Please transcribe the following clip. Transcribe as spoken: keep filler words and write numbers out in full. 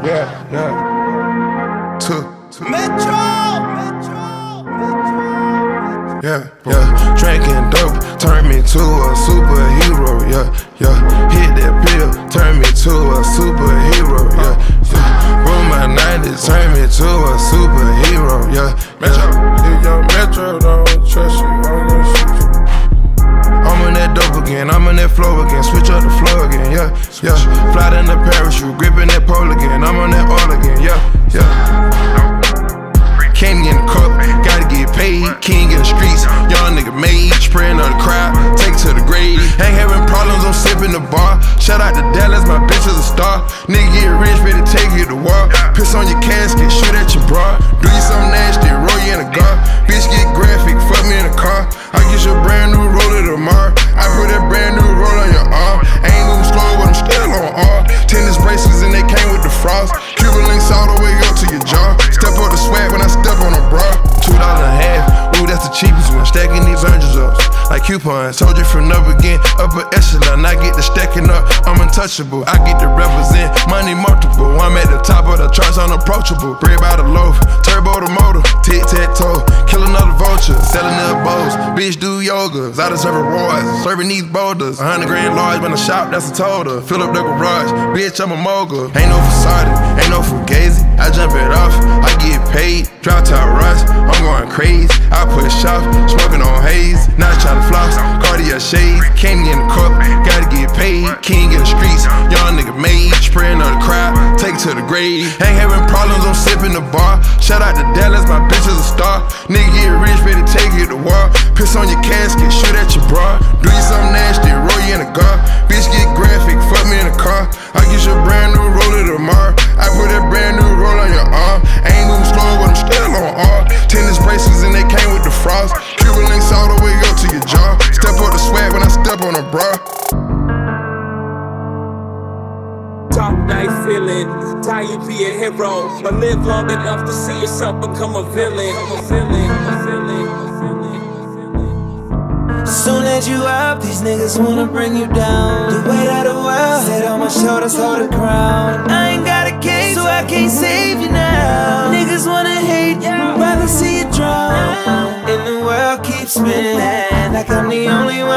Yeah, yeah. Two. Metro! Metro! Metro! Yeah, yeah. Drinking dope turned me to a superhero. Yeah, yeah. Hit that pill, turned me to a superhero. Yeah, yeah. Roll my nineties, turned me to a superhero. Yeah, Metro. If your Metro don't trust you, I'm gonna shoot you. I'm on that dope again, I'm on that flow again. Switch up the flow again, yeah, yeah. Fly in the parachute, gripping that pole again. I'm on that all again, yeah, yeah. Can't get in the cup, gotta get paid. King in the streets, young nigga made. Spraying on the crowd, take it to the grave. Ain't having problems, I'm sipping the bar. Shout out to Dallas, my bitch is a star. Nigga get rich, better take you to war. Piss on your casket, shoot at your bra. Do you something nasty, roll you in a gar. Bitch get graphic, fuck me in a car. I get you a brand new roller tomorrow. I put that brand new roll on your arm. Ain't moving slow, but I'm still on R. Tennis bracelets and they came with the frost. Cuban links all the way up to your jaw. Step up the swag when I step on a bra. Two dollars and a half, ooh, that's the cheapest one. Stacking these hundreds up like coupons. Told you from up again, upper echelon. I get the stacking up, I'm untouchable. I get to represent money multiple. I'm at the top of the charts, unapproachable. Bread by the loaf, turbo the motor, tic tac toe. Kill another vulture, selling their bowls. Bitch do yoga, I deserve rewards. Serving these boulders, a hundred grand large when I shop, that's a total. Fill up the garage, bitch, I'm a mogul. Ain't no facade, ain't no fugazi. I jump it off, I get paid. Drop top rush, I'm going crazy. I push off, smoking on haze. Not trying to floss, Cartier shades. Can't get in the cup, gotta get paid. King in the streets, young nigga made. Spraying on the crowd, take it to the grave. Ain't having problems, I'm sipping the bar. Shout out to Dallas, my bitch is a star. Nigga get rich, better take you to war. Piss on your casket, shoot at your bra. Do you something nasty, roll you in a gar. Bitch get graphic, fuck me in a car. I get you a brand new roller tomorrow. I put that brand new roll on your arm. Ain't moving slow, but I'm still on R. Tennis bracelets and they came with the frost. Cuban links all the way up to your jaw. Step up the swag when I step on a bra. Talk nice feeling, tie you be a hero, but live long enough to see yourself become a villain. A villain, a villain, a villain, a villain. Soon as you up, these niggas wanna bring you down. The weight of the world, sit on my shoulders, hold the crown. I ain't got a case, so I can't save you now. Niggas wanna hate you, rather see you drown. And the world keeps spinning, like I'm the only one